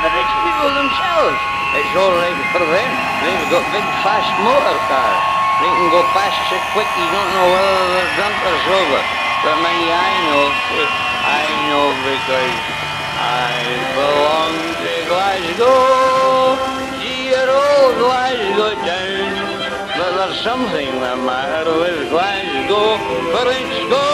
the rich people themselves. It's all right for them. They've got big fast motor cars. They can go past so quick you don't know whether they're drunk or sober. But me, I know because I belong to Glasgow, dear old Glasgow town. But there's something the matter with Glasgow, for it's gone.